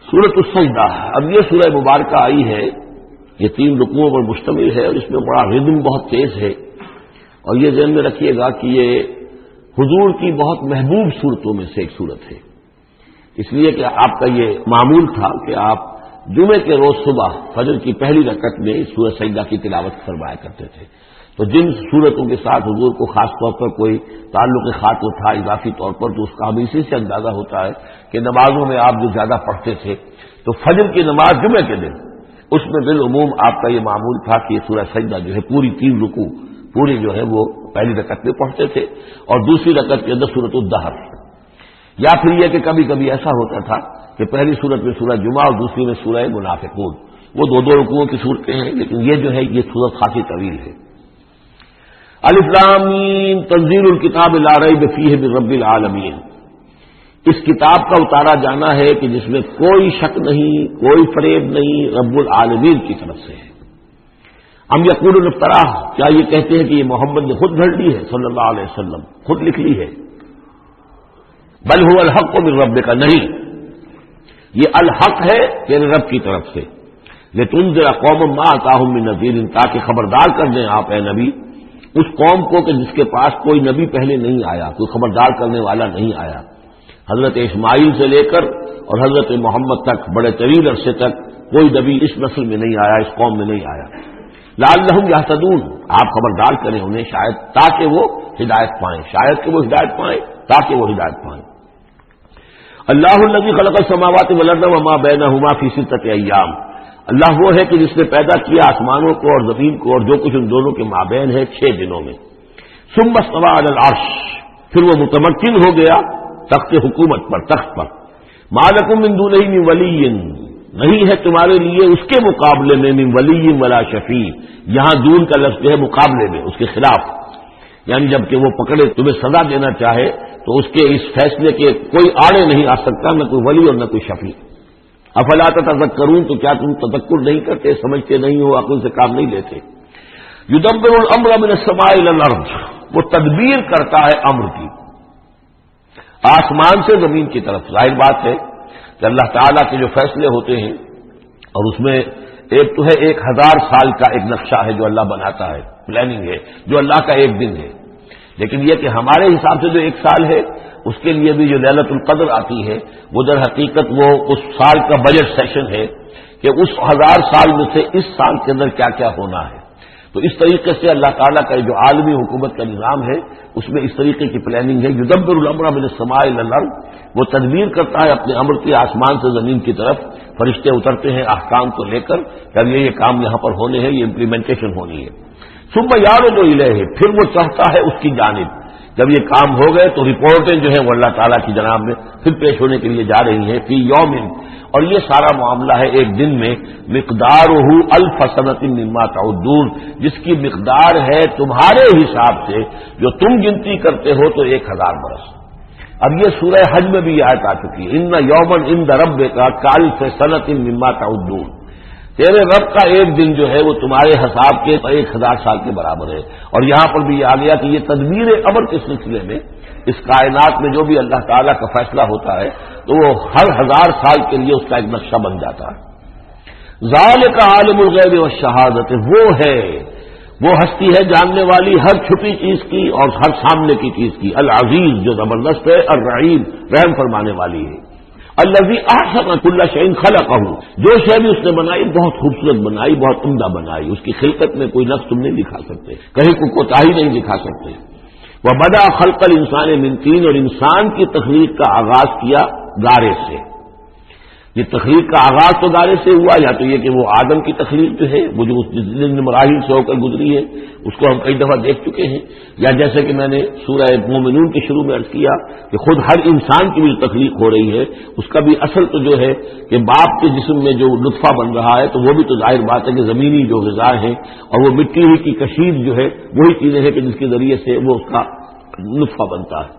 سورۃ السجدہ، اب یہ سورہ مبارکہ آئی ہے، یہ 3 رکوعوں پر مشتمل ہے اور اس میں بڑا ردم بہت تیز ہے، اور یہ ذہن میں رکھیے گا کہ یہ حضور کی بہت محبوب صورتوں میں سے ایک صورت ہے، اس لیے کہ آپ کا یہ معمول تھا کہ آپ جمعے کے روز صبح فجر کی پہلی رکعت میں اس سورہ سجدہ کی تلاوت فرمایا کرتے تھے۔ تو جن صورتوں کے ساتھ حضور کو خاص طور پر کوئی تعلق خاطر تھا اضافی طور پر، تو اس کا ہمیں اسی سے اندازہ ہوتا ہے کہ نمازوں میں آپ جو زیادہ پڑھتے تھے، تو فجر کی نماز جمعے کے دن اس میں بالعموم آپ کا یہ معمول تھا کہ یہ سورہ سجدہ جو ہے پوری 3 رکوع پوری جو ہے وہ پہلی رکعت میں پڑھتے تھے، اور دوسری رکعت کے اندر سورۃ الدہر، یا پھر یہ کہ کبھی کبھی ایسا ہوتا تھا کہ پہلی سورت میں سورہ جمعہ اور دوسری میں سورہ منافقون، وہ 2 رکوعوں کی صورتیں ہیں، لیکن یہ جو ہے یہ سورت خاصی طویل ہے۔ الف لام میم تنزیل الکتاب لا ریب فیہ من رب العالمین، اس کتاب کا اتارا جانا ہے کہ جس میں کوئی شک نہیں، کوئی فریب نہیں، رب العالمین کی طرف سے ہے۔ ام یقولون افتراہ، کیا یہ کہتے ہیں کہ یہ محمد نے خود گھڑ لی ہے صلی اللہ علیہ وسلم، خود لکھ لی ہے؟ بل هو الحق من ربک، نہیں، یہ الحق ہے تیرے رب کی طرف سے، لتنذر قوما ما اتاهم من نذیر، تاکہ خبردار کر دیں آپ اے نبی اس قوم کو کہ جس کے پاس کوئی نبی پہلے نہیں آیا، کوئی خبردار کرنے والا نہیں آیا۔ حضرت اسماعیل سے لے کر اور حضرت محمد تک بڑے طویل عرصے تک کوئی نبی اس نسل میں نہیں آیا، اس قوم میں نہیں آیا۔ لعلہم یہتدون، آپ خبردار کریں انہیں شاید تاکہ وہ ہدایت پائیں، شاید کہ وہ ہدایت پائیں، تاکہ وہ ہدایت پائیں۔ اللہ الذی خلق السماوات والارض وما بینہما فی 6 ایام، اللہ وہ ہے کہ جس نے پیدا کیا آسمانوں کو اور زمین کو اور جو کچھ ان دونوں کے مابین ہے 6 دنوں میں۔ ثم استوى علی العرش، پھر وہ متمکن ہو گیا تخت حکومت پر، تخت پر۔ ما لکم من دونہ من ولی، نہیں ہے تمہارے لیے اس کے مقابلے میں من ولی ولا شفیع، یہاں دون کا لفظ ہے مقابلے میں، اس کے خلاف، یعنی جب کہ وہ پکڑے تمہیں سزا دینا چاہے تو اس کے اس فیصلے کے کوئی آڑے نہیں آ سکتا، نہ کوئی ولی اور نہ کوئی شفیع۔ افلا تذکرون، تو کیا تم تذکر نہیں کرتے، سمجھتے نہیں ہو، عقل سے کام نہیں لیتے؟ یدبر الامر من السماء الى الارض، وہ تدبیر کرتا ہے امر کی آسمان سے زمین کی طرف۔ ظاہر بات ہے کہ اللہ تعالیٰ کے جو فیصلے ہوتے ہیں، اور اس میں ایک تو ہے 1000 سال کا ایک نقشہ ہے جو اللہ بناتا ہے، پلاننگ ہے، جو اللہ کا ایک دن ہے، لیکن یہ کہ ہمارے حساب سے جو 1 سال ہے اس کے لیے بھی جو لیلۃ القدر آتی ہے، وہ در حقیقت وہ اس سال کا بجٹ سیشن ہے کہ اس 1000 سال میں سے اس سال کے اندر کیا کیا ہونا ہے۔ تو اس طریقے سے اللہ تعالیٰ کا جو عالمی حکومت کا نظام ہے اس میں اس طریقے کی پلاننگ ہے۔ یدبر الامر من السماء الى الارض، وہ تدبیر کرتا ہے اپنے امر کی آسمان سے زمین کی طرف، فرشتے اترتے ہیں احکام کو لے کر کہ اب یہ کام یہاں پر ہونے ہیں، یہ امپلیمنٹیشن ہونی ہے۔ ثم یعرج الیہ، پھر وہ چاہتا ہے اس کی جانب، جب یہ کام ہو گئے تو رپورٹیں جو ہیں وہ اللہ تعالیٰ کی جناب میں پھر پیش ہونے کے لیے جا رہی ہیں، فی یوم، اور یہ سارا معاملہ ہے ایک دن میں، مقدارہ 1000 سنۃ مما تعدون، جس کی مقدار ہے تمہارے حساب سے جو تم گنتی کرتے ہو تو 1000 برس۔ اب یہ سورہ حج میں بھی یہ آیت آ چکی ہے، ان یوما عند ربک کالف سنۃ مما تعدون، تیرے رب کا ایک دن جو ہے وہ تمہارے حساب کے 1000 سال کے برابر ہے۔ اور یہاں پر بھی یہ آ گیا کہ یہ تدبیر امر کے سلسلے میں اس کائنات میں جو بھی اللہ تعالیٰ کا فیصلہ ہوتا ہے تو وہ ہر 1000 سال کے لیے اس کا ایک نقشہ بن جاتا ہے۔ ذالک عالم الغیب والشہادۃ، وہ ہے، وہ ہستی ہے جاننے والی ہر چھپی چیز کی اور ہر سامنے کی چیز کی، العزیز جو زبردست ہے، الرحیم رحم فرمانے والی ہے، الذی احسن کل شیء خلقہ، جو شے بھی اس نے بنائی بہت خوبصورت بنائی، بہت عمدہ بنائی، اس کی خلقت میں کوئی نقص تم نہیں دکھا سکتے، کہیں کوئی کوتاہی نہیں دکھا سکتے۔ وبدأ خلق الانسان من طین، اور انسان کی تخلیق کا آغاز کیا گارے سے۔ یہ تخلیق کا آغاز تو گارے سے ہوا، یا تو یہ کہ وہ آدم کی تخلیق جو ہے وہ جو اس جن مراحل سے ہو کر گزری ہے اس کو ہم کئی دفعہ دیکھ چکے ہیں، یا جیسے کہ میں نے سورہ مومنون کے شروع میں عرض کیا کہ خود ہر انسان کی بھی تخلیق ہو رہی ہے، اس کا بھی اصل تو جو ہے کہ باپ کے جسم میں جو نطفہ بن رہا ہے تو وہ بھی تو ظاہر بات ہے کہ زمینی جو غذا ہے اور وہ مٹی ہی کی کشید جو ہے وہی چیزیں ہیں کہ جس کے ذریعے سے وہ اس کا نطفہ بنتا ہے۔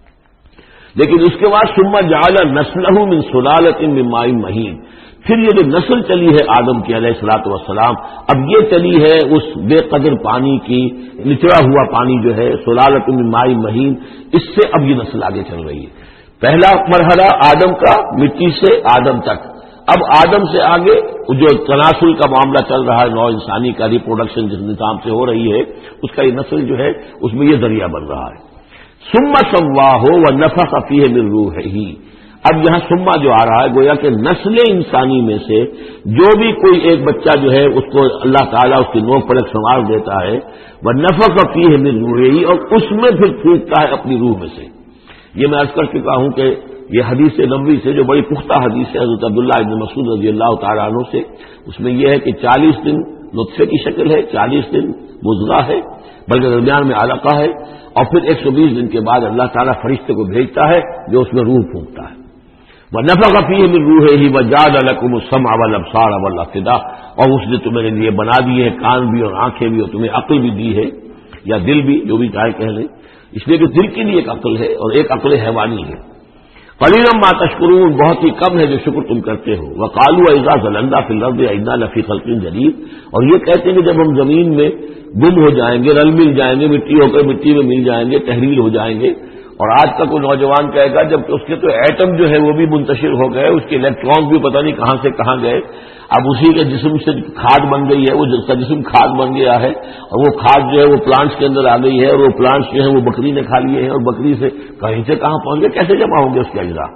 لیکن اس کے بعد ثم جعل نسلہ من سلالۃ من ماء مہین، پھر یہ جو نسل چلی ہے آدم کی علیہ الصلوۃ والسلام، اب یہ چلی ہے اس بے قدر پانی کی، نچڑا ہوا پانی جو ہے سلالۃ من ماء مہین، اس سے اب یہ نسل آگے چل رہی ہے۔ پہلا مرحلہ آدم کا مٹی سے آدم تک، اب آدم سے آگے جو تناسل کا معاملہ چل رہا ہے، نو انسانی کا ریپروڈکشن جس نظام سے ہو رہی ہے، اس کا یہ نسل جو ہے اس میں یہ ذریعہ بن رہا ہے۔ ثم سواہ ونفخ فیہ من روحہ، اب یہاں سما جو آ رہا ہے گویا کہ نسل انسانی میں سے جو بھی کوئی ایک بچہ جو ہے اس کو اللہ تعالیٰ اس کی نوک پلک سنوار دیتا ہے، ونفخ فیہ من روحہ، اور اس میں پھر پھونکتا ہے اپنی روح میں سے۔ یہ میں عرض کر چکا ہوں کہ یہ حدیث نبوی سے جو بڑی پختہ حدیث ہے حضرت عبداللہ ابن مسعود رضی اللہ تعالیٰ عنہ سے، اس میں یہ ہے کہ 40 دن نطفے کی شکل ہے، 40 دن مضغہ ہے، بلکہ درمیان میں علقہ ہے، اور پھر 120 دن کے بعد اللہ تعالیٰ فرشتے کو بھیجتا ہے جو اس میں روح پھونکتا ہے۔ وَنَفَخَ فِيهِ مِن رُوحِهِ وَجَعَلَ لَكُمُ السَّمْعَ وَالْأَبْصَارَ وَالْأَفْئِدَةَ، اور اس نے تمہارے لیے بنا دیے ہیں کان بھی اور آنکھیں بھی، اور تمہیں عقل بھی دی ہے، یا دل بھی، جو بھی چاہے کہہ لیں، اس لیے کہ دل کے لیے ایک عقل ہے اور ایک عقل حیوانی ہے۔ قلیلا ما تشکرون، بہت ہی کم ہے جو شکر تم کرتے ہو۔ وقالوا اذا ضللنا في الارض انا لفی خلق جدید، اور یہ کہتے ہیں کہ جب ہم زمین میں گم ہو جائیں گے، رل مل جائیں گے، مٹی ہو کر مٹی میں مل جائیں گے، تحلیل ہو جائیں گے۔ اور آج کا کوئی نوجوان کہے گا جب اس کے تو ایٹم جو ہے وہ بھی منتشر ہو گئے، اس کے الیکٹرانز بھی پتہ نہیں کہاں سے کہاں گئے، اب اسی کے جسم سے کھاد بن گئی ہے، وہ جس کا جسم کھاد بن گیا ہے، اور وہ کھاد جو ہے وہ پلانٹس کے اندر آ گئی ہے، اور وہ پلانٹس جو ہے وہ بکری نے کھا لیے ہیں، اور بکری سے کہیں سے کہاں پہنچ گئے، کیسے جمع ہوں گے اس کے اجزاء۔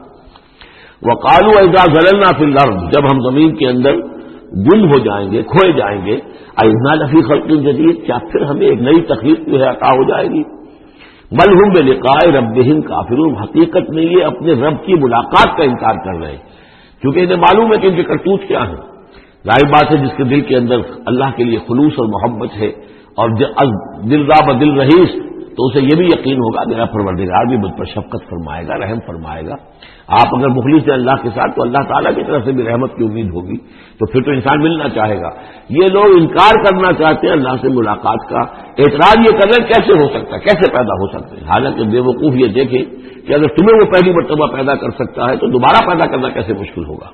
وقالوا اذا ضللنا في الارض، جب ہم زمین کے اندر گم ہو جائیں گے، کھوئے جائیں گے، انا لفی خلق جدید، کیا پھر ہمیں ایک نئی تخلیق جو ہے عطا ہو جائے گی؟ بل هم بلقاء ربهم کافرون، حقیقت میں یہ اپنے رب کی ملاقات کا انکار کر رہے ہیں، کیونکہ انہیں معلوم ہے کہ ان کے کرتوت کیا ہیں۔ ظاہر بات ہے جس کے دل کے اندر اللہ کے لیے خلوص اور محبت ہے اور دل را بدل رہیس، تو اسے یہ بھی یقین ہوگا میرا پروردگار بھی مجھ پر شفقت فرمائے گا، رحم فرمائے گا۔ آپ اگر مخلص ہیں اللہ کے ساتھ تو اللہ تعالیٰ کی طرف سے بھی رحمت کی امید ہوگی، تو پھر تو انسان ملنا چاہے گا۔ یہ لوگ انکار کرنا چاہتے ہیں اللہ سے ملاقات کا، اعتراض یہ کر رہے ہیں کیسے ہو سکتا ہے، کیسے پیدا ہو سکتے ہیں، حالانکہ بے وقوف یہ دیکھیں کہ اگر تمہیں وہ پہلی مرتبہ پیدا کر سکتا ہے تو دوبارہ پیدا کرنا کیسے مشکل ہوگا۔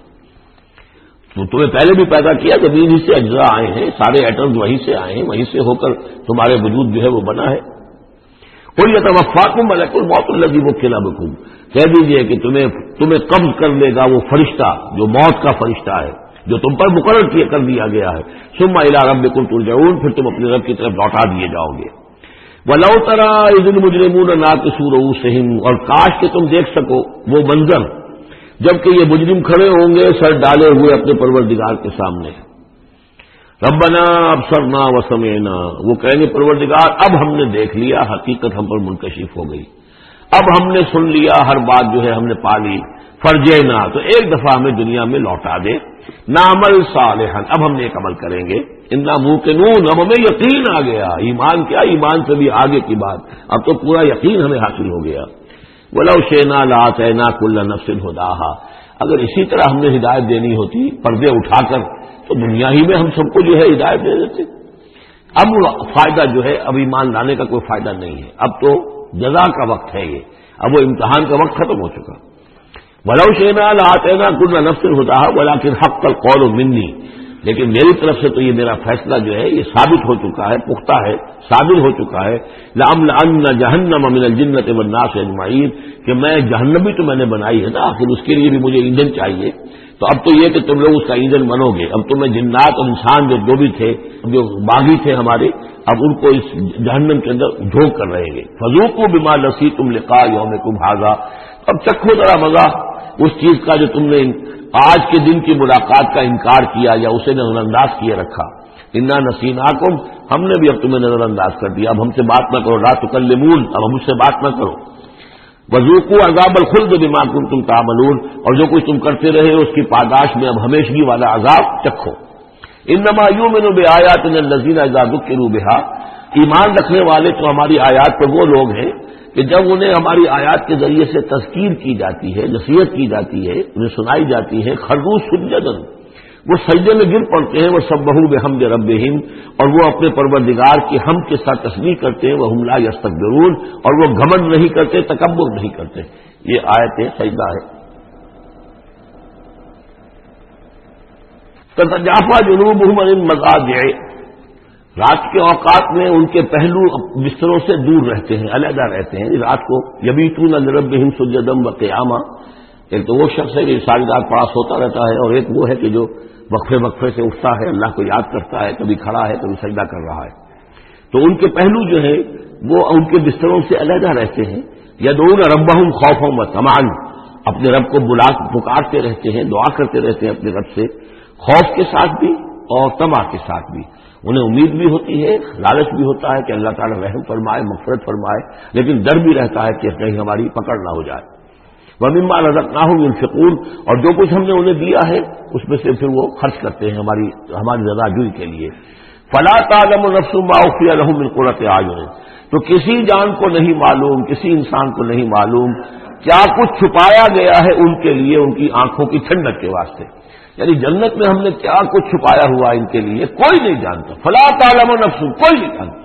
تو تمہیں پہلے بھی پیدا کیا، زمین ہی سے اجزاء آئے ہیں، سارے ایٹمز وہیں سے آئے ہیں، وہیں سے ہو کر تمہارے وجود جو ہے وہ بنا ہے۔ قل یتوفاکم ملک الموت الذی وکل بکم، کہہ دیجیے کہ تمہیں قبض کر لے گا وہ فرشتہ جو موت کا فرشتہ ہے، جو تم پر مقرر کر دیا گیا ہے۔ ثم الی ربکم ترجعون، پھر تم اپنے رب کی طرف لوٹا دیے جاؤ گے۔ ولو تری اذ المجرمون ناکسوا رؤوسہم، اور کاش کہ تم دیکھ سکو وہ منظر جبکہ یہ مجرم کھڑے ہوں گے سر ڈالے ہوئے اپنے پروردگار کے سامنے، ربنا ابصرنا وسمعنا، وہ کہیں گے پروردگار اب ہم نے دیکھ لیا، حقیقت ہم پر منکشف ہو گئی، اب ہم نے سن لیا، ہر بات جو ہے ہم نے پا لی، فرجینا، تو ایک دفعہ ہمیں دنیا میں لوٹا دے، نعمل صالحا، اب ہم نیک عمل کریں گے، انا موقنون، اب ہمیں یقین آ گیا، ایمان کیا، ایمان سے بھی آگے کی بات، اب تو پورا یقین ہمیں حاصل ہو گیا۔ ولو شئنا لآتینا کل نفس ہداہا، اگر اسی طرح ہم نے ہدایت دینی ہوتی پردے اٹھا کر تو دنیا ہی میں ہم سب کو جو ہے ہدایت دے دیتے۔ اب فائدہ جو ہے اب ایمان لانے کا کوئی فائدہ نہیں ہے، اب تو جزا کا وقت ہے، یہ اب وہ امتحان کا وقت ختم ہو چکا۔ ولو شئنا لآتینا کل نفس ہداہا ولکن حق القول منی، لیکن میری طرف سے تو یہ میرا فیصلہ جو ہے یہ ثابت ہو چکا ہے، پختہ ہے، ثابت ہو چکا ہے، لأملأن جہنم من الجنۃ والناس اجمعین، کہ میں جہنم بھی تو میں نے بنائی ہے نا، آخر اس کے لیے بھی مجھے ایندھن چاہیے، تو اب تو یہ کہ تم لوگ اس کا ایندھن بنو گے، اب تمہیں جنات اور انسان جو بھی تھے، جو باغی تھے ہمارے، اب ان کو اس جہنم کے اندر جھونک کر رہیں گے، فذوقوا بما نسیتم لقاء یومکم ھذا، اب چکھو ذرا مزہ اس چیز کا جو تم نے آج کے دن کی ملاقات کا انکار کیا یا اسے نظر انداز کیے رکھا، انا نسیناکم، ہم نے بھی اب تمہیں نظر انداز کر دیا، اب ہم سے بات نہ کرو، لا تکلمون، اب ہم مجھ سے بات نہ کرو، وذوقوا عذاب الخلد بما کنتم تعملون، اور جو کچھ تم کرتے رہے اس کی پاداش میں اب ہمیشگی والا عذاب چکھو۔ انما یؤمن بآیاتنا الذین اذا ذکروا بها، ایمان رکھنے والے تو ہماری آیات پر وہ لوگ ہیں کہ جب انہیں ہماری آیات کے ذریعے سے تذکیر کی جاتی ہے، نصیحت کی جاتی ہے، انہیں سنائی جاتی ہے، خروا سجدا، وہ سجدے میں گر پڑتے ہیں، وہ سبحوا بحمد ربہم، اور وہ اپنے پروردگار کی حمد کے ساتھ تسبیح کرتے ہیں، وہم لا یستکبرون، اور وہ گھمنڈ نہیں کرتے، تکبر نہیں کرتے۔ یہ آیت سجدہ ہے۔ تتجافی جنوبہم عن المضاجع، رات کے اوقات میں ان کے پہلو بستروں سے دور رہتے ہیں، علیحدہ رہتے ہیں رات کو، یبیتون لربہم سجدا وقیاما، ایک تو وہ شخص ہے جو ساری رات پاس ہوتا رہتا ہے، اور ایک وہ ہے کہ جو وقفے وقفے سے اٹھتا ہے، اللہ کو یاد کرتا ہے، کبھی کھڑا ہے کبھی سجدہ کر رہا ہے۔ تو ان کے پہلو جو ہے وہ ان کے بستروں سے علیحدہ رہتے ہیں۔ یدعون ربهم خوفا وطمعا، اپنے رب کو پکارتے رہتے ہیں، دعا کرتے رہتے ہیں اپنے رب سے، خوف کے ساتھ بھی اور طمع کے ساتھ بھی۔ انہیں امید بھی ہوتی ہے، لالچ بھی ہوتا ہے کہ اللہ تعالیٰ رحم فرمائے، مغفرت فرمائے، لیکن ڈر بھی رہتا ہے کہ کہیں ہماری پکڑ نہ ہو جائے۔ وَمِمَّا رَزَقْنَاهُمْ يُنْفِقُونَ، اور جو کچھ ہم نے انہیں دیا ہے اس میں سے پھر وہ خرچ کرتے ہیں ہماری رضا جوئی کے لیے۔ فَلَا تَعْلَمُ نَفْسٌ مَّا أُخْفِيَ لَهُم مِّن قُرَّةِ أَعْيُنٍ، تو کسی جان کو نہیں معلوم، کسی انسان کو نہیں معلوم کیا کچھ چھپایا گیا ہے ان کے لیے ان کی آنکھوں کی ٹھنڈک کے واسطے، یعنی جنت میں ہم نے کیا کچھ چھپایا ہوا ان کے لیے کوئی نہیں جانتا۔ فَلَا تَعْلَمُ نَفْسٌ، کوئی نہیں جانتا۔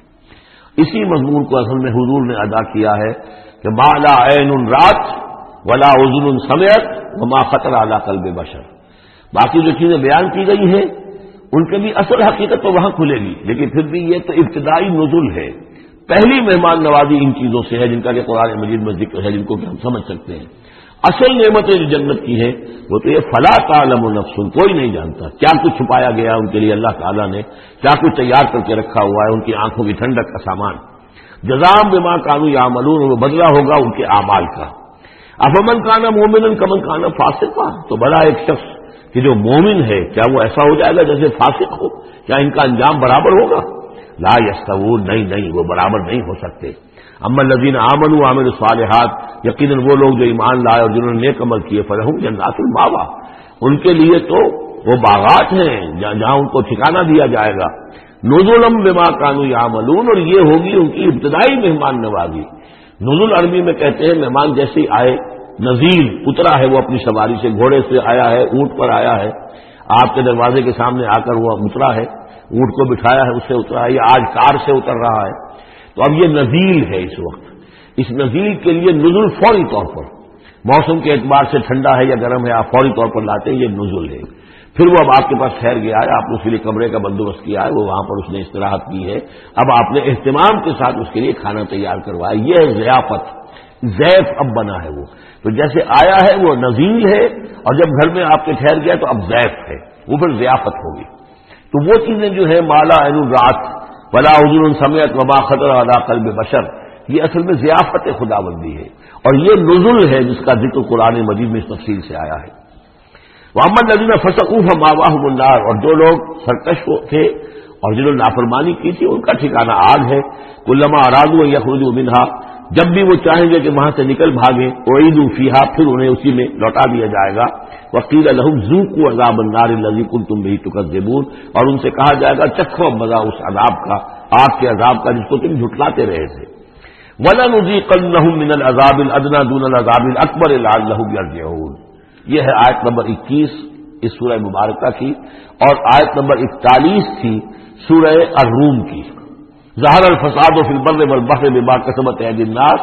اسی مضمون کو اصل میں حضور نے ادا کیا ہے کہ مَا لَا عَيْنٌ رَأَتْ وَلَا أُذُنٌ سَمِعَتْ وَمَا خَطَرَ عَلَىٰ قَلْبِ بَشَرٍ، باقی جو چیزیں بیان کی گئی ہیں ان کے بھی اصل حقیقت تو وہاں کھلے گی، لیکن پھر بھی یہ تو ابتدائی نزول ہے، پہلی مہمان نوازی ان چیزوں سے ہے جن کا کہ قرآن مجید میں ذکر ہے، جن کو کہ ہم سمجھ سکتے ہیں۔ اصل نعمتیں جو جنت کی ہیں وہ تو یہ فلا تعلم نفس، کوئی نہیں جانتا کیا کچھ چھپایا گیا ان کے لیے اللہ تعالیٰ نے، کیا کچھ تیار کر کے رکھا ہوا ہے ان کی آنکھوں کی ٹھنڈک کا سامان۔ جزاء بما کانوا یعملون، وہ بدلہ ہوگا ان کے اعمال کا۔ افمن کان مومنا کمن کان فاسقا، تو بڑا ایک شخص کہ جو مومن ہے کیا وہ ایسا ہو جائے گا جیسے فاسق ہو؟ کیا ان کا انجام برابر ہوگا؟ لا یستوون، نہیں وہ برابر نہیں ہو سکتے۔ اما الذین آمنوا وعملوا الصالحات، یقیناً وہ لوگ جو ایمان لائے اور جنہوں نے نیک عمل کیے، فلہم جنات المأویٰ، ان کے لیے تو وہ باغات ہیں جہاں ان کو ٹھکانہ دیا جائے گا۔ نزلا بما کانوا یعملون، اور یہ ہوگی ان کی ابتدائی مہمان نوازی۔ نزول عربی میں کہتے ہیں مہمان جیسے آئے، نزیل اترا ہے وہ اپنی سواری سے، گھوڑے سے آیا ہے، اونٹ پر آیا ہے، آپ کے دروازے کے سامنے آ کر وہ اترا ہے، اونٹ کو بٹھایا ہے اس سے اترا ہے، یا آج کار سے اتر رہا ہے، تو اب یہ نزیل ہے اس وقت۔ اس نزیل کے لیے نزول فوری طور پر، موسم کے اعتبار سے ٹھنڈا ہے یا گرم ہے، آپ فوری طور پر لاتے ہیں، یہ نزول ہے۔ پھر وہ اب آپ کے پاس ٹھہر گیا ہے، آپ نے اس کے لیے کمرے کا بندوبست کیا ہے، وہ وہاں پر اس نے استراحت کی ہے، اب آپ نے اہتمام کے ساتھ اس کے لیے کھانا تیار کروایا، یہ ہے ضیافت، ضیف اب بنا ہے وہ، تو جیسے آیا ہے وہ نزیل ہے، اور جب گھر میں آپ کے ٹھہر گیا تو اب ضیف ہے، وہ پھر ضیافت ہوگی۔ تو وہ چیزیں جو ہے مالا عین رات ولا اذن سمعت وما خطر علی قلب بشر، یہ اصل میں ضیافت خداوندی ہے، اور یہ نزول ہے جس کا ذکر قرآن مجید میں اس تفصیل سے آیا ہے۔ وَأَمَّا الَّذِينَ فَسَقُوا فَمَأْوَاهُمُ النَّارُ، اور جو لوگ سرکش تھے اور جنہوں نے نافرمانی کی تھی ان کا ٹھکانہ آگ ہے۔ كُلَّمَا أَرَادُوا أَن يَخْرُجُوا مِنْهَا، جب بھی وہ چاہیں گے کہ وہاں سے نکل بھاگیں، أُعِيدُوا فِيهَا، پھر انہیں اسی میں لوٹا دیا جائے گا۔ وَقِيلَ لَهُمْ ذُوقُوا عَذَابَ النَّارِ الَّذِي كُنتُمْ بِهِ تُكَذِّبُونَ، اور ان سے کہا جائے گا چکھو مزہ اس عذاب کا، آگ کے عذاب کا جس کو تم جھٹلاتے رہے تھے۔ وَلَنُذِيقَنَّهُم مِّنَ الْعَذَابِ الْأَدْنَىٰ دُونَ الْعَذَابِ الْأَكْبَرِ لَعَلَّهُمْ يَرْجِعُونَ، یہ ہے آیت نمبر 21 اس سورہ مبارکہ کی، اور آیت نمبر 41 تھی سورہ الروم کی۔ ظہر الفساد فی البر والبحر بما کسبت ایدی الناس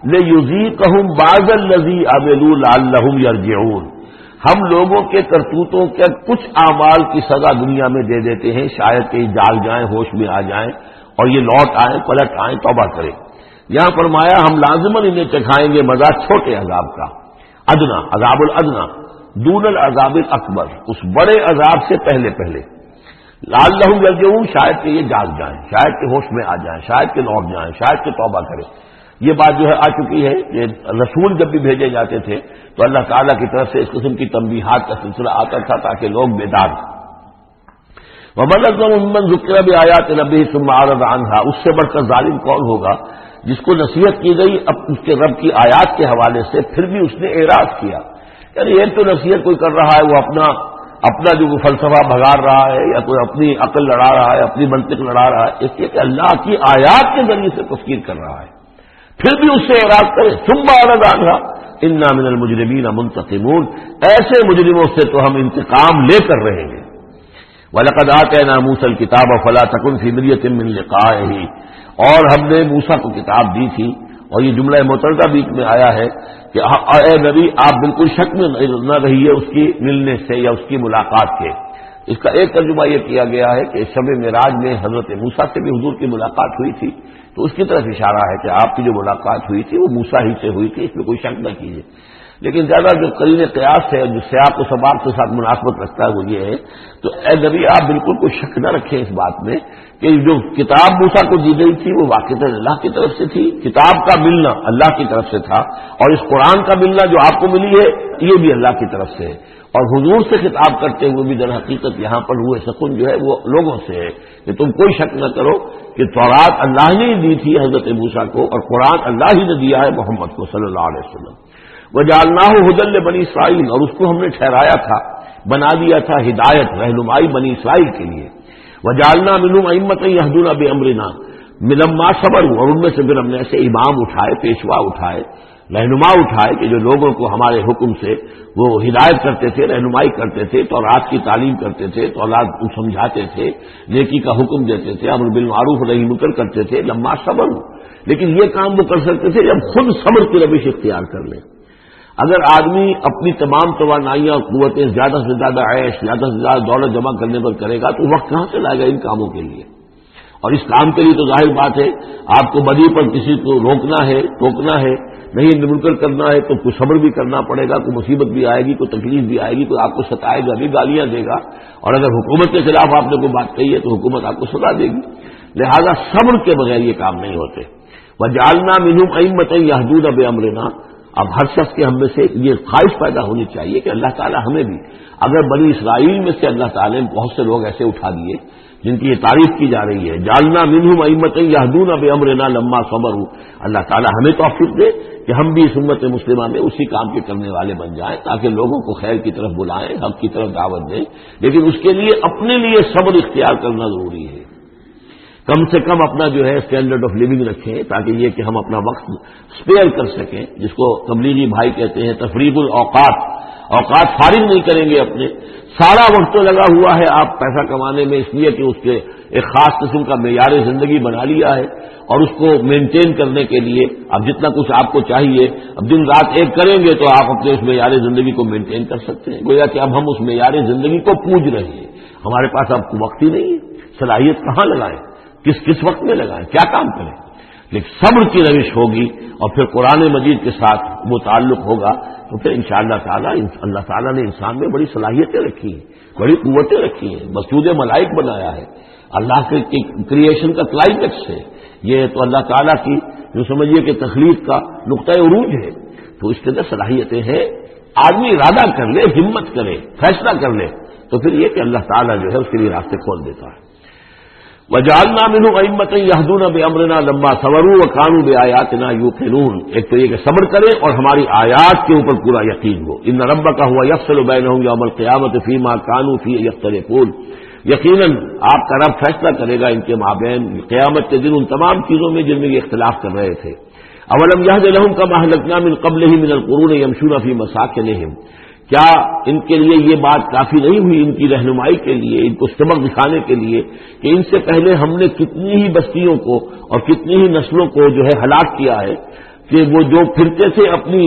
لیذیقہم بعض الذی عملوا لعلہم یرجعون، ہم لوگوں کے کرتوتوں کے کچھ اعمال کی سزا دنیا میں دے دیتے ہیں، شاید کہ جاگ جائیں، ہوش میں آ جائیں اور یہ لوٹ آئیں، پلٹ آئیں، توبہ کریں۔ یہاں فرمایا ہم لازماً انہیں چکھائیں گے مزہ چھوٹے عذاب کا، ادنا، عذاب الادنا دون العذاب الاکبر، اس بڑے عذاب سے پہلے لعلہم یرجعون، شاید کہ یہ جاگ جائیں، شاید کہ ہوش میں آ جائیں، شاید کہ لوٹ جائیں، شاید کہ توبہ کریں۔ یہ بات جو ہے آ چکی ہے کہ رسول جب بھی بھیجے جاتے تھے تو اللہ تعالیٰ کی طرف سے اس قسم کی تنبیہات کا سلسلہ آتا تھا تاکہ لوگ بیدار ہوں۔ وَمَنْ أَظْلَمُ مِمَّنْ ذُكِّرَ بِآيَاتِ رَبِّهِ ثُمَّ أَعْرَضَ عَنْهَا، اس سے بڑھ کر ظالم کون ہوگا جس کو نصیحت کی گئی اب اس کے رب کی آیات کے حوالے سے پھر بھی اس نے اعراض کیا۔ یعنی ایک تو نصیحت کوئی کر رہا ہے، وہ اپنا جو فلسفہ بھگار رہا ہے یا کوئی اپنی عقل لڑا رہا ہے، اپنی منطق لڑا رہا ہے، اس لیے کہ اللہ کی آیات کے ذریعے سے تفسیر کر رہا ہے، پھر بھی اس سے اعراض کرے۔ ثم أعرض عنها إنا من المجرمين منتقمون، ایسے مجرموں سے تو ہم انتقام لے کر رہیں گے۔ وَلَقَدْ آتَيْنَا مُوسَى الْكِتَابَ فَلَا تَكُنْ فِي مِرْيَةٍ مِّن لِقَائِهِ، اور ہم نے موسیٰ کو کتاب دی تھی، اور یہ جملہ معترضہ بیچ میں آیا ہے کہ اے نبی آپ بالکل شک میں نہ رہیے اس کی ملنے سے یا اس کی ملاقات کے۔ اس کا ایک ترجمہ یہ کیا گیا ہے کہ شب معراج میں حضرت موسیٰ سے بھی حضور کی ملاقات ہوئی تھی، تو اس کی طرف اشارہ ہے کہ آپ کی جو ملاقات ہوئی تھی وہ موسیٰ ہی سے ہوئی تھی، اس میں کوئی شک نہ کیجیے۔ لیکن زیادہ جو قرین قیاس ہے، جو سیاق و سباق کے ساتھ مناسبت رکھتا ہے وہ یہ ہے، تو اے نبی آپ بالکل کوئی شک نہ رکھیں اس بات میں کہ جو کتاب موسیٰ کو دی گئی تھی وہ واقعتاً اللہ کی طرف سے تھی، کتاب کا ملنا اللہ کی طرف سے تھا، اور اس قرآن کا ملنا جو آپ کو ملی ہے یہ بھی اللہ کی طرف سے ہے، اور حضور سے خطاب کرتے ہوئے بھی در حقیقت یہاں پر ہوئے سکون جو ہے وہ لوگوں سے ہے کہ تم کوئی شک نہ کرو کہ تورات اللہ نے دی تھی حضرت موسیٰ کو، اور قرآن اللہ ہی نے دیا ہے محمد کو صلی اللہ علیہ وسلم۔ وَجَعَلْنَاهُ هُدًى لِّبَنِي إِسْرَائِيلَ، اور اس کو ہم نے ٹھہرایا تھا، بنا دیا تھا ہدایت، رہنمائی بنی اسرائیل کے لیے۔ وَجَعَلْنَا مِنْهُمْ أَئِمَّةً يَهْدُونَ بِأَمْرِنَا لَمَّا صَبَرُوا، اور ان میں سے پھر ہم نے ایسے امام اٹھائے، پیشوا اٹھائے، رہنما اٹھائے کہ جو لوگوں کو ہمارے حکم سے وہ ہدایت کرتے تھے، رہنمائی کرتے تھے، تورات کی تعلیم کرتے تھے، تورات کو سمجھاتے تھے، نیکی کا حکم دیتے تھے، امر بالمعروف نہی منکر کرتے تھے، لما صبر۔ لیکن یہ کام وہ کر سکتے تھے جب خود صبر کی روش اختیار کر لیں۔ اگر آدمی اپنی تمام توانائیاں اور قوتیں زیادہ سے زیادہ عیش، زیادہ سے زیادہ دولت جمع کرنے پر کرے گا تو وقت کہاں سے لائے گا ان کاموں کے لیے؟ اور اس کام کے لیے تو ظاہر بات ہے آپ کو بدی پر کسی کو روکنا ہے، ٹوکنا ہے، نہیں منکر کرنا ہے تو کوئی صبر بھی کرنا پڑے گا، کوئی مصیبت بھی آئے گی، کوئی تکلیف بھی آئے گی، کوئی آپ کو ستائے گا بھی، گالیاں دے گا، اور اگر حکومت کے خلاف آپ نے کوئی بات کہی ہے تو حکومت آپ کو سزا دے گی۔ لہذا صبر کے بغیر یہ کام نہیں ہوتے۔ وَجَعَلْنَا مِنْهُمْ أَئِمَّةً يَهْدُونَ بِأَمْرِنَا، اب ہر شخص کے ہم میں سے یہ خواہش پیدا ہونی چاہیے کہ اللہ تعالیٰ ہمیں بھی، اگر بنی اسرائیل میں سے اللہ تعالیٰ نے بہت سے لوگ ایسے اٹھا دیے جن کی یہ تعریف کی جا رہی ہے، جعلنا منہم ائمۃ یہدون بامرنا لما صبروا، اللہ تعالیٰ ہمیں توفیق دے کہ ہم بھی اس امت مسلمہ میں اسی کام کے کرنے والے بن جائیں، تاکہ لوگوں کو خیر کی طرف بلائیں، حق کی طرف دعوت دیں، لیکن اس کے لیے اپنے لیے صبر اختیار کرنا ضروری ہے۔ کم سے کم اپنا جو ہے اسٹینڈرڈ آف لیونگ رکھیں، تاکہ یہ کہ ہم اپنا وقت اسپیئر کر سکیں، جس کو تبلیغی بھائی کہتے ہیں تفریغ الاوقات، اوقات فارغ نہیں کریں گے اپنے، سارا وقت تو لگا ہوا ہے آپ پیسہ کمانے میں، اس لیے کہ اس کے ایک خاص قسم کا معیار زندگی بنا لیا ہے، اور اس کو مینٹین کرنے کے لیے اب جتنا کچھ آپ کو چاہیے اب دن رات ایک کریں گے تو آپ اپنے اس معیار زندگی کو مینٹین کر سکتے ہیں، گویا کہ اب ہم اس معیار زندگی کو پوج رہے ہیں، ہمارے پاس اب وقت ہی نہیں ہے، صلاحیت کہاں لگائیں، کس وقت میں لگائیں، کیا کام کریں، لیکن صبر کی روش ہوگی اور پھر قرآن مجید کے ساتھ وہ تعلق ہوگا تو پھر انشاءاللہ تعالیٰ اللہ تعالیٰ نے انسان میں بڑی صلاحیتیں رکھی ہیں، بڑی قوتیں رکھی ہیں، مسجود ملائک بنایا ہے، اللہ کے کریشن کا کلائمیکس ہے یہ، تو اللہ تعالیٰ کی جو سمجھیے کہ تخلیق کا نقطۂ عروج ہے، تو اس کے اندر صلاحیتیں ہیں، آدمی ارادہ کر لے، ہمت کرے، فیصلہ کر لے تو پھر یہ کہ اللہ تعالیٰ جو ہے اس کے لیے راستے کھول دیتا ہے۔ وَجَعَلْنَا مِنْهُمْ أَئِمَّةً يَهْدُونَ بِأَمْرِنَا لَمَّا صَبَرُوا وَكَانُوا بِآيَاتِنَا يُوقِنُونَ، ایک تو یہ کہ صبر کرے اور ہماری آیات کے اوپر پورا یقین ہو۔ إِنَّ رَبَّكَ هُوَ يَفْصِلُ بَيْنَهُمْ يَوْمَ الْقِيَامَةِ فِيمَا كَانُوا فِيهِ يَخْتَلِفُونَ، یقیناً آپ کا رب فیصلہ کرے گا ان کے مابین قیامت کے دن ان تمام چیزوں میں جن میں یہ اختلاف کر رہے تھے۔ أَوَلَمْ يَهْدِ لَهُمْ كَمَا أَهْلَكْنَا مِنْ قَبْلِهِمْ مِنَ الْقُرُونِ يَمْشُونَ فِي مَسَاكِنِهِمْ، کیا ان کے لیے یہ بات کافی نہیں ہوئی، ان کی رہنمائی کے لیے، ان کو سبق دکھانے کے لیے کہ ان سے پہلے ہم نے کتنی ہی بستیوں کو اور کتنی ہی نسلوں کو جو ہے ہلاک کیا ہے، کہ وہ جو پھرتے تھے اپنی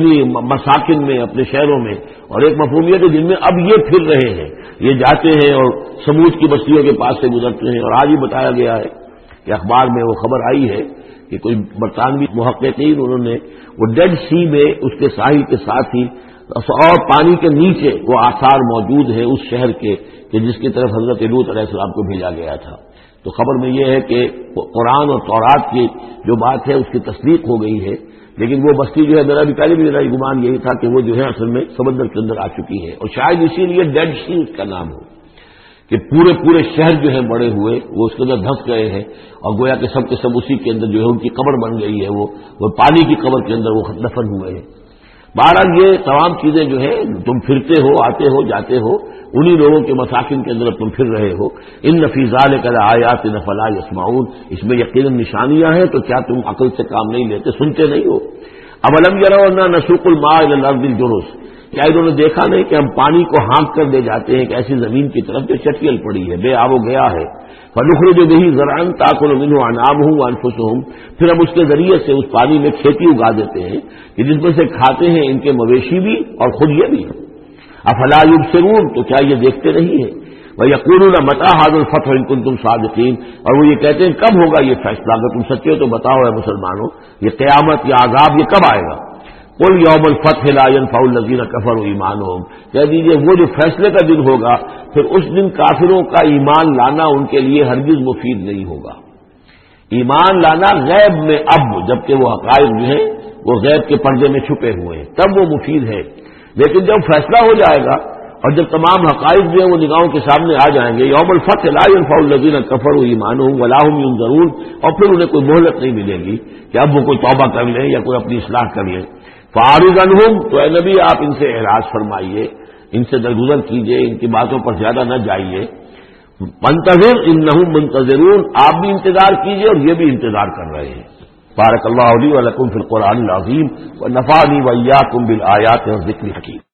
مساکن میں، اپنے شہروں میں، اور ایک مفہوم یہ کہ جن میں اب یہ پھر رہے ہیں، یہ جاتے ہیں اور سمود کی بستیوں کے پاس سے گزرتے ہیں، اور آج ہی بتایا گیا ہے کہ اخبار میں وہ خبر آئی ہے کہ کوئی برطانوی محققین انہوں نے وہ ڈیڈ سی میں اس کے ساحل کے ساتھ ہی اور پانی کے نیچے وہ آثار موجود ہیں اس شہر کے کہ جس کی طرف حضرت لوط علیہ السلام کو بھیجا گیا تھا۔ تو خبر میں یہ ہے کہ قرآن اور تورات کی جو بات ہے اس کی تصدیق ہو گئی ہے، لیکن وہ بستی جو ہے میرا بھی پہلے بھی میرا گمان یہی تھا کہ وہ جو ہے اصل میں سمندر کے اندر آ چکی ہے، اور شاید اسی لیے ڈیڈ سی اس کا نام ہو کہ پورے شہر جو ہیں بڑے ہوئے وہ اس کے اندر دھنس گئے ہیں، اور گویا کہ سب کے سب اسی کے اندر جو ہے ان کی قبر بن گئی ہے، وہ پانی کی قبر کے اندر وہ دفن ہوئے ہیں۔ بہرحال یہ تمام چیزیں جو ہیں تم پھرتے ہو، آتے ہو، جاتے ہو، انہی لوگوں کے مساکن کے اندر تم پھر رہے ہو۔ ان فی ذلک لآیات فلا یسمعون، اس میں یقیناً نشانیاں ہیں تو کیا تم عقل سے کام نہیں لیتے، سنتے نہیں ہو؟ اولم یروا انا نسوق الماء الى الارض الجرز، کیا انہوں نے دیکھا نہیں کہ ہم پانی کو ہانک کر لے جاتے ہیں ایک ایسی زمین کی طرف جو چٹیل پڑی ہے، بے آب و گیا ہے، فنخرج به زرعا تاكل منه انعامهم وانفسهم، پھر ہم اس کے ذریعے سے اس پانی میں کھیتی اگا دیتے ہیں کہ جس میں سے کھاتے ہیں ان کے مویشی بھی اور خود یہ بھی۔ افلا یبصرون، تو کیا یہ دیکھتے نہیں ہیں؟ وَيَقُولُونَ مَتَىٰ هَٰذَا الْفَتْحُ إِن كُنتُمْ صَادِقِينَ، اور وہ یہ کہتے ہیں کب ہوگا یہ فیصلہ، اگر تم سچے ہو تو بتاؤ اے مسلمانوں، یہ قیامت یا عذاب یہ کب آئے گا؟ قل یوم الفتح لا ينفع الذین کفروا ایمانہم، کہہ دیجیے وہ جو فیصلے کا دن ہوگا پھر اس دن کافروں کا ایمان لانا ان کے لیے ہرگز مفید نہیں ہوگا۔ ایمان لانا غیب میں اب، جبکہ وہ حقائق جو ہیں وہ غیب کے پردے میں چھپے ہوئے ہیں، تب وہ مفید ہے۔ لیکن جب فیصلہ ہو جائے گا اور جب تمام حقائق جو ہیں وہ نگاہوں کے سامنے آ جائیں گے، یوم الفتح لا ينفع الذین کفروا ایمانہم ولا هم ينظرون، اور پھر انہیں کوئی مہلت نہیں ملے گی کہ اب وہ کوئی توبہ کر لیں یا کوئی اپنی اصلاح کر لیں۔ فاعرض عنہم، تو اے نبی آپ ان سے اعراض فرمائیے، ان سے درگزر کیجیے، ان کی باتوں پر زیادہ نہ جائیے۔ منتظر انہم منتظرون، آپ بھی انتظار کیجیے اور یہ بھی انتظار کر رہے ہیں۔ بارک اللہ لی و لکم فی القرآن العظیم و نفعنی و ایاکم بالآیات والذکر الحکیم۔